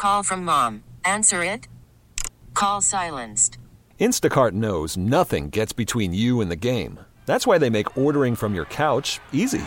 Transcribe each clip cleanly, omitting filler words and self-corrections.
Call from mom. Answer it. Call silenced. Instacart knows nothing gets between you and the game. That's why they make ordering from your couch easy.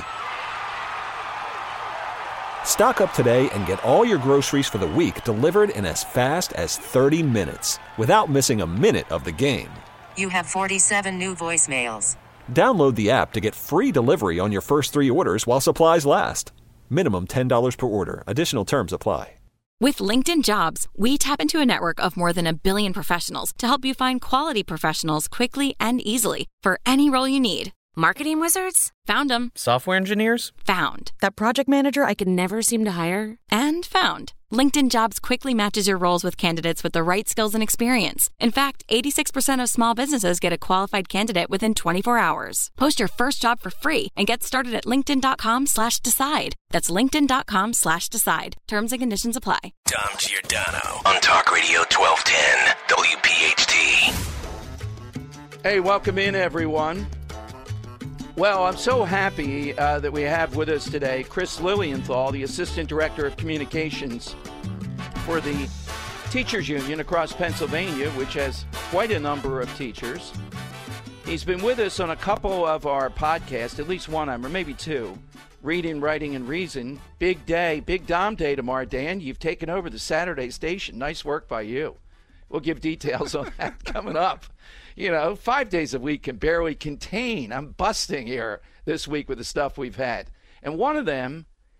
Stock up today and get all your groceries for the week delivered in as fast as 30 minutes without missing a minute of the game. You have 47 new voicemails. Download the app to get free delivery on your first 3 orders while supplies last. Minimum $10 per order. Additional terms apply. With LinkedIn Jobs, we tap into a network of more than 1 billion professionals to help you find quality professionals quickly and easily for any role you need. Marketing wizards? Found them. Software engineers? Found. That project manager I could never seem to hire? And found. LinkedIn Jobs quickly matches your roles with candidates with the right skills and experience. In fact, 86% of small businesses get a qualified candidate within 24 hours. Post your first job for free and get started at linkedin.com/decide. That's linkedin.com/decide. Terms and conditions apply. Dom Giordano on Talk Radio 1210 WPHT. Hey, welcome in, everyone. Well, I'm so happy that we have with us today Chris Lilienthal, the Assistant Director of Communications for the Teachers Union across Pennsylvania, which has quite a number of teachers. He's been with us on a couple of our podcasts, at least one, or maybe two, Reading, Writing, and Reason. Big day, Big Dom Day tomorrow, Dan. You've taken over the Saturday station. Nice work by you. We'll give details on that coming up. 5 days a week can barely contain. I'm busting here this week with the stuff we've had. And one of them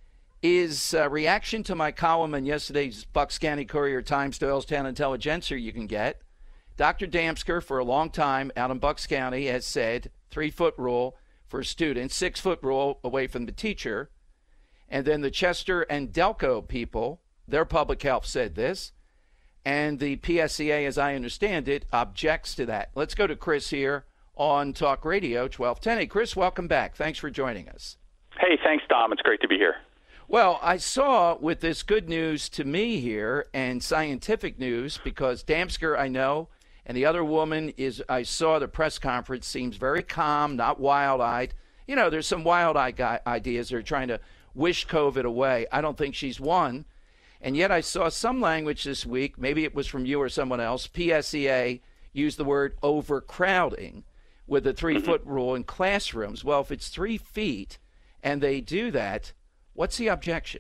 is a reaction to my column in yesterday's Bucks County Courier-Times Doylestown Intelligencer you can get. Dr. Damsker, for a long time out in Bucks County, has said 3-foot rule for students, 6-foot rule away from the teacher. And then the Chester and Delco people, their public health said this. And the PSCA, as I understand it, objects to that. Let's go to Chris here on Talk Radio 1210. Hey, Chris, welcome back. Thanks for joining us. Hey, thanks, Dom. It's great to be here. Well, I saw with this good news to me here and scientific news, because Damsker, I know, and the other woman I saw the press conference, seems very calm, not wild-eyed. There's some wild-eyed ideas that are trying to wish COVID away. I don't think she's one. And yet I saw some language this week, maybe it was from you or someone else, PSEA used the word overcrowding with the 3-foot rule in classrooms. Well, if it's 3 feet and they do that, what's the objection?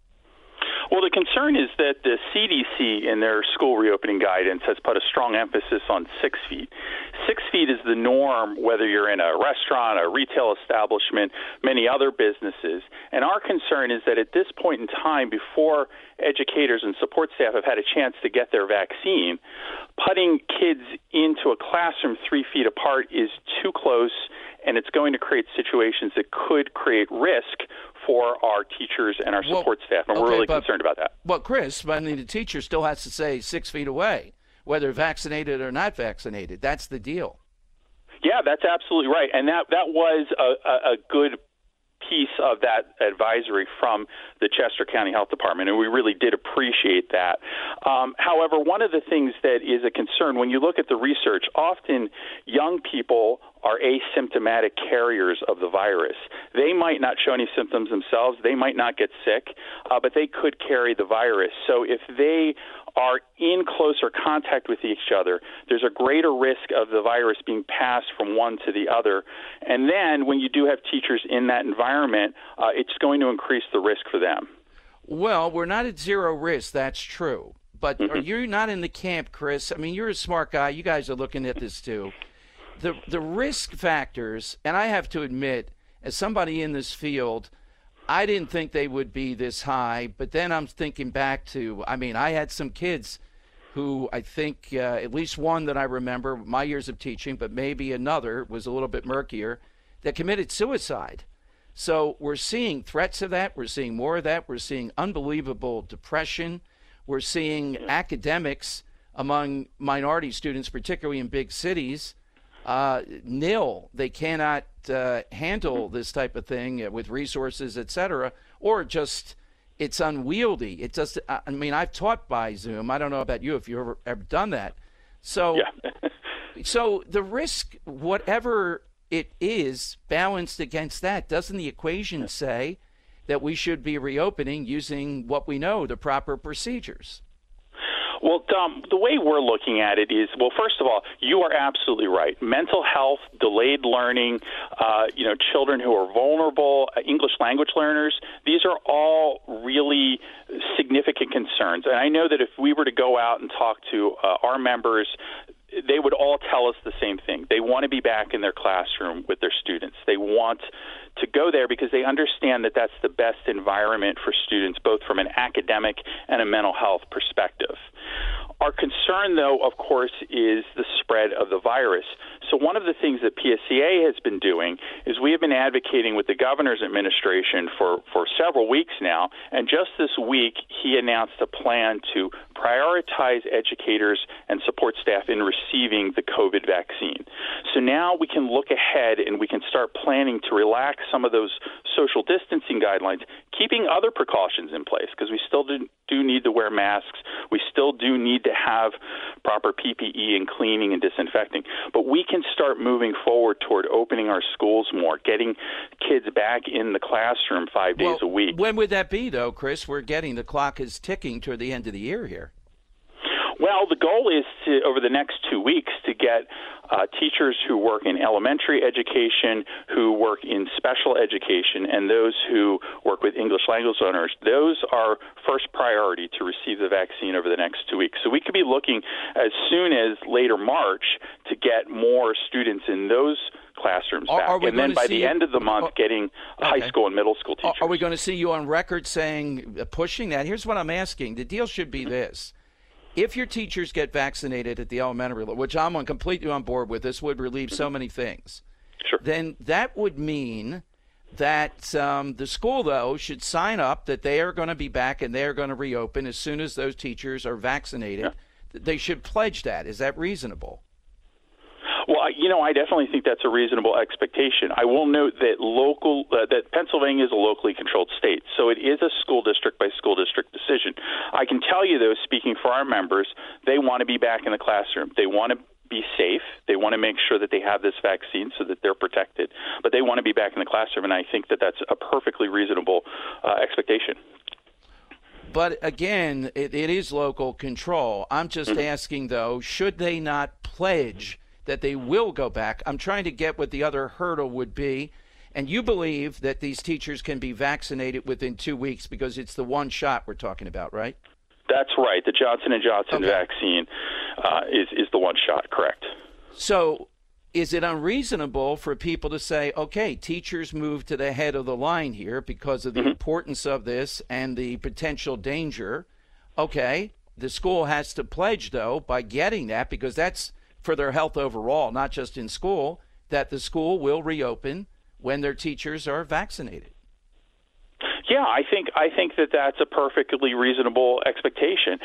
Well, the concern is that the CDC in their school reopening guidance has put a strong emphasis on 6 feet. 6 feet is the norm, whether you're in a restaurant, a retail establishment, many other businesses. And our concern is that at this point in time, before educators and support staff have had a chance to get their vaccine, putting kids into a classroom 3 feet apart is too close, and it's going to create situations that could create risk for our teachers and our support staff, and we're really concerned about that. Well, Chris, the teacher still has to say 6 feet away, whether vaccinated or not vaccinated. That's the deal. Yeah, that's absolutely right, and that was a good piece of that advisory from the Chester County Health Department, and we really did appreciate that. However, one of the things that is a concern when you look at the research, often young people are asymptomatic carriers of the virus. They might not show any symptoms themselves. They might not get sick, but they could carry the virus. So if they are in closer contact with each other, there's a greater risk of the virus being passed from one to the other. And then when you do have teachers in that environment, it's going to increase the risk for them. Well, we're not at zero risk. That's true. But are you not in the camp, Chris? You're a smart guy. You guys are looking at this too. The risk factors, and I have to admit, as somebody in this field, I didn't think they would be this high, but then I'm thinking back to, I had some kids who I think, at least one that I remember, my years of teaching, but maybe another was a little bit murkier, that committed suicide. So we're seeing threats of that. We're seeing more of that. We're seeing unbelievable depression. We're seeing academics among minority students, particularly in big cities, nil. They cannot handle this type of thing with resources, et cetera, or just it's unwieldy. It just, I've taught by Zoom. I don't know about you if you've ever done that. So, yeah. So the risk, whatever it is, balanced against that, doesn't the equation say that we should be reopening using what we know, the proper procedures? Well, Dom, the way we're looking at it is, well, first of all, you are absolutely right. Mental health, delayed learning, children who are vulnerable, English language learners, these are all really significant concerns. And I know that if we were to go out and talk to our members, they would all tell us the same thing. They want to be back in their classroom with their students. They want to go there because they understand that that's the best environment for students, both from an academic and a mental health perspective. Our concern, though, of course, is the spread of the virus. So one of the things that PSEA has been doing is we have been advocating with the governor's administration for several weeks now, and just this week he announced a plan to prioritize educators and support staff in receiving the COVID vaccine. So now we can look ahead and we can start planning to relax some of those social distancing guidelines, keeping other precautions in place, because we still do need to wear masks. We still do need to have proper PPE and cleaning and disinfecting. But we can start moving forward toward opening our schools more, getting kids back in the classroom 5 days a week. When would that be, though, Chris? The clock is ticking toward the end of the year here. Well, the goal is to, over the next 2 weeks, to get teachers who work in elementary education, who work in special education, and those who work with English language learners. Those are first priority to receive the vaccine over the next 2 weeks. So we could be looking as soon as later March to get more students in those classrooms back. And then by the end of the month, getting high school and middle school teachers. Are we going to see you on record saying, pushing that? Here's what I'm asking. The deal should be this. If your teachers get vaccinated at the elementary level, which I'm completely on board with, this would relieve so many things. Sure. Then that would mean that the school, though, should sign up that they are going to be back and they are going to reopen as soon as those teachers are vaccinated. Yeah. They should pledge that. Is that reasonable? Well, I definitely think that's a reasonable expectation. I will note that that Pennsylvania is a locally controlled state, so it is a school district by school district decision. I can tell you, though, speaking for our members, they want to be back in the classroom. They want to be safe. They want to make sure that they have this vaccine so that they're protected, but they want to be back in the classroom, and I think that that's a perfectly reasonable expectation. But again, it is local control. I'm just asking, though, should they not pledge that they will go back? I'm trying to get what the other hurdle would be. And you believe that these teachers can be vaccinated within 2 weeks because it's the one shot we're talking about, right? That's right. The Johnson & Johnson vaccine is the one shot, correct. So is it unreasonable for people to say, okay, teachers move to the head of the line here because of the importance of this and the potential danger? Okay, the school has to pledge, though, by getting that, because that's for their health overall, not just in school, that the school will reopen when their teachers are vaccinated. Yeah, I think that that's a perfectly reasonable expectation.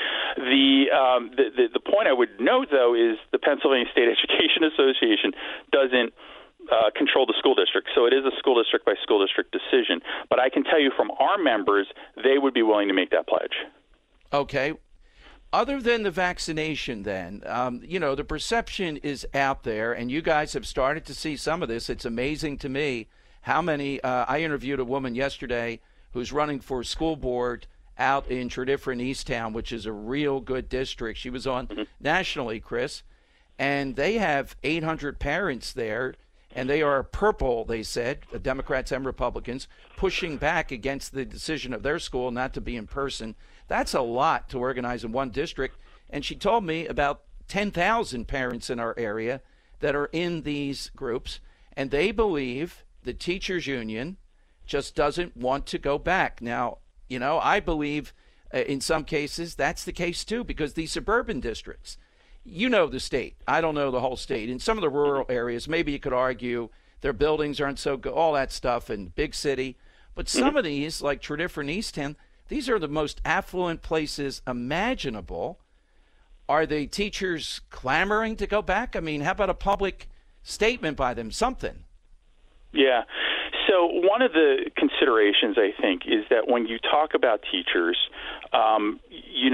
The point I would note, though, is the Pennsylvania State Education Association doesn't control the school district, so it is a school district by school district decision. But I can tell you from our members, they would be willing to make that pledge. Okay. Other than the vaccination, then, the perception is out there, and you guys have started to see some of this. It's amazing to me how many I interviewed a woman yesterday who's running for school board out in Tredyffrin Easttown, which is a real good district. She was on nationally, Chris, and they have 800 parents there, and they are purple, they said, the Democrats and Republicans, pushing back against the decision of their school not to be in person. That's a lot to organize in one district. And she told me about 10,000 parents in our area that are in these groups, and they believe the teachers union just doesn't want to go back. Now, I believe in some cases that's the case too, because these suburban districts, the state, I don't know the whole state. In some of the rural areas, maybe you could argue their buildings aren't so good, all that stuff in big city. But some of these, like Tredyffrin Easttown, these are the most affluent places imaginable. Are the teachers clamoring to go back? I mean, how about a public statement by them, something? Yeah. So one of the considerations, I think, is that when you talk about teachers, we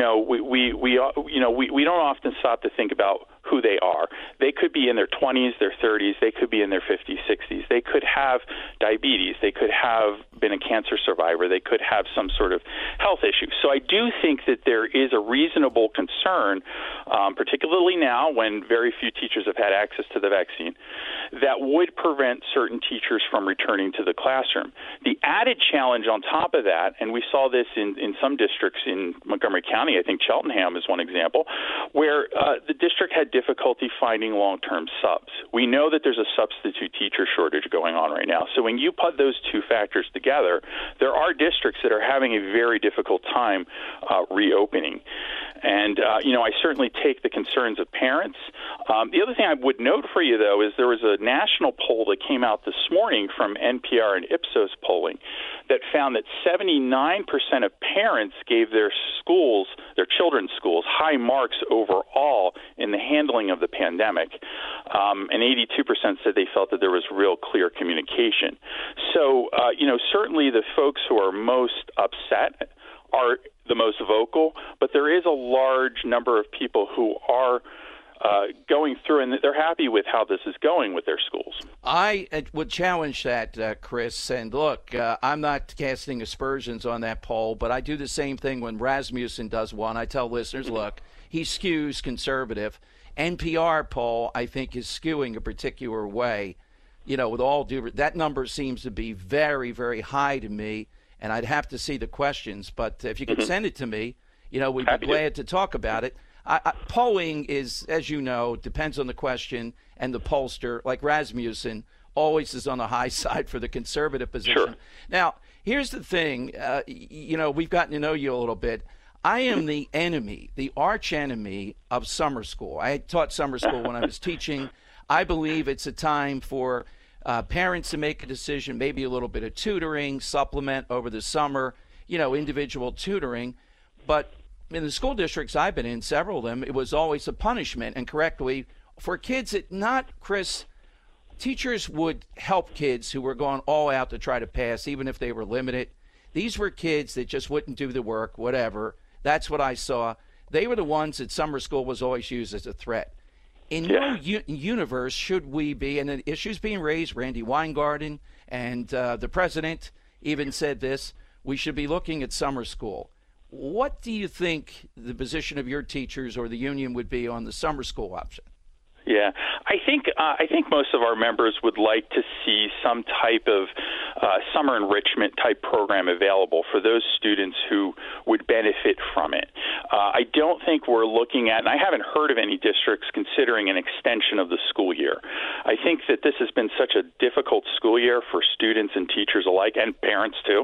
don't often stop to think about who they are. They could be in their 20s, their 30s. They could be in their 50s, 60s. They could have diabetes. They could have been a cancer survivor. They could have some sort of health issue. So I do think that there is a reasonable concern, particularly now when very few teachers have had access to the vaccine, that would prevent certain teachers from returning to the classroom. The added challenge on top of that, and we saw this in some districts in Montgomery County, I think Cheltenham is one example, where the district had difficulty finding long-term subs. We know that there's a substitute teacher shortage going on right now. So when you put those two factors together, there are districts that are having a very difficult time reopening. And, I certainly take the concerns of parents. The other thing I would note for you, though, is there was a national poll that came out this morning from NPR and Ipsos polling that found that 79% of parents gave their children's schools, high marks overall in the handling of the pandemic. And 82% said they felt that there was real clear communication. So, certainly the folks who are most upset are the most vocal, but there is a large number of people who are going through, and they're happy with how this is going with their schools. I would challenge that, Chris. And look, I'm not casting aspersions on that poll, but I do the same thing when Rasmussen does one. I tell listeners, look, he skews conservative. NPR poll, I think, is skewing a particular way. With all due, that number seems to be very, very high to me, and I'd have to see the questions. But if you could send it to me, we'd be glad to talk about it. Polling is, as you know, depends on the question, and the pollster, like Rasmussen, always is on the high side for the conservative position. Sure. Now, here's the thing. We've gotten to know you a little bit. I am the enemy, the arch enemy of summer school. I taught summer school when I was teaching. I believe it's a time for parents to make a decision, maybe a little bit of tutoring, supplement over the summer, individual tutoring. But in the school districts I've been in, several of them, it was always a punishment, and correctly, for kids Chris, teachers would help kids who were going all out to try to pass, even if they were limited. These were kids that just wouldn't do the work, whatever. That's what I saw. They were the ones that summer school was always used as a threat. In no universe should we be, and the issue's being raised, Randy Weingarten and the president even said this, we should be looking at summer school. What do you think the position of your teachers or the union would be on the summer school option? Yeah, I think most of our members would like to see some type of summer enrichment type program available for those students who would benefit from it. I don't think we're looking at, and I haven't heard of any districts considering an extension of the school year. I think that this has been such a difficult school year for students and teachers alike, and parents too,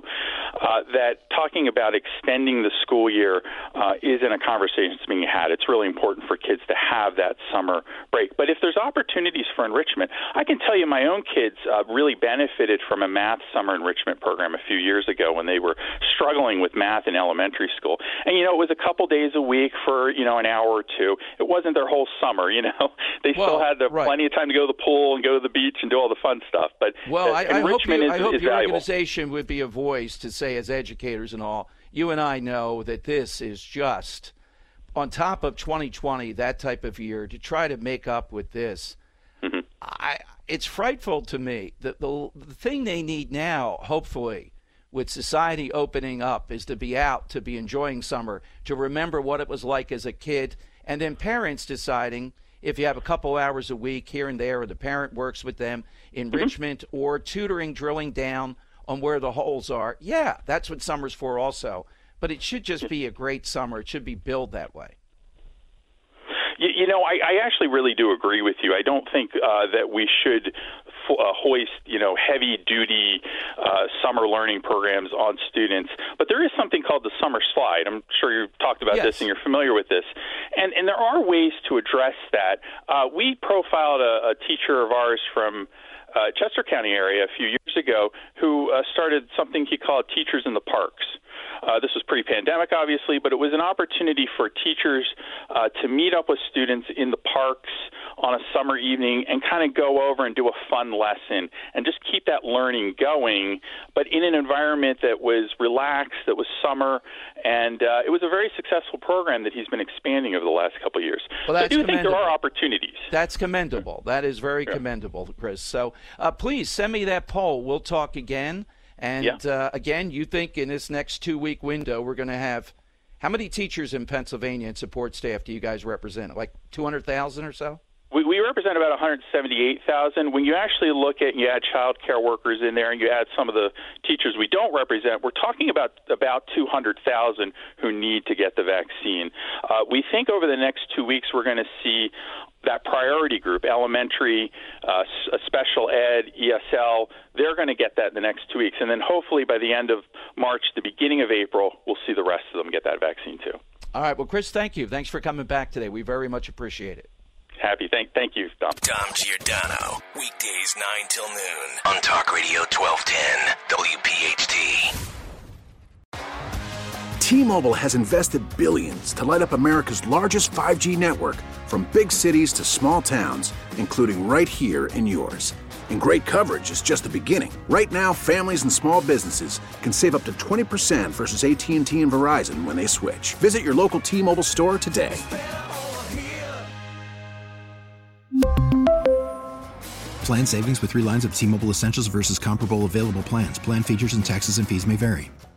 that talking about extending the school year isn't a conversation that's being had. It's really important for kids to have that summer break. But if there's opportunities for enrichment, I can tell you my own kids really benefited from a math summer enrichment program a few years ago when they were struggling with math in elementary school. And, it was a couple days a week for, an hour or two. It wasn't their whole summer, They still had plenty of time to go to the pool and go to the beach and do all the fun stuff. But I hope your valuable. organization would be a voice to say, as educators and all, you and I know that this is just on top of 2020, that type of year, to try to make up with this. Mm-hmm. It's frightful to me. The thing they need now, hopefully, with society opening up, is to be out, to be enjoying summer, to remember what it was like as a kid, and then parents deciding if you have a couple hours a week here and there, or the parent works with them, enrichment or tutoring, drilling down on where the holes are. Yeah, that's what summer's for also. But it should just be a great summer. It should be billed that way. I actually really do agree with you. I don't think that we should hoist, heavy-duty summer learning programs on students. But there is something called the summer slide. I'm sure you've talked about this and you're familiar with this. And there are ways to address that. We profiled a teacher of ours from Chester County area a few years ago who started something he called Teachers in the Parks. This was pre-pandemic, obviously, but it was an opportunity for teachers to meet up with students in the parks on a summer evening and kind of go over and do a fun lesson and just keep that learning going, but in an environment that was relaxed, that was summer, and it was a very successful program that he's been expanding over the last couple of years. Well, so I do think there are opportunities. That's commendable. That is very commendable, Chris. So please send me that poll. We'll talk again. And again, you think in this next 2-week window we're going to have how many teachers in Pennsylvania and support staff do you guys represent? Like 200,000 or so? We represent about 178,000. When you actually look at, you add child care workers in there and you add some of the teachers we don't represent, we're talking about 200,000 who need to get the vaccine. We think over the next 2 weeks we're going to see that priority group, elementary, special ed, ESL, they're going to get that in the next 2 weeks. And then hopefully by the end of March, the beginning of April, we'll see the rest of them get that vaccine too. All right. Well, Chris, thank you. Thanks for coming back today. We very much appreciate it. Happy. Thank you, Dom. Dom Giordano, weekdays 9 till noon on Talk Radio 1210 WPHT. T-Mobile has invested billions to light up America's largest 5G network, from big cities to small towns, including right here in yours. And great coverage is just the beginning. Right now, families and small businesses can save up to 20% versus AT&T and Verizon when they switch. Visit your local T-Mobile store today. Plan savings with 3 lines of T-Mobile Essentials versus comparable available plans. Plan features and taxes and fees may vary.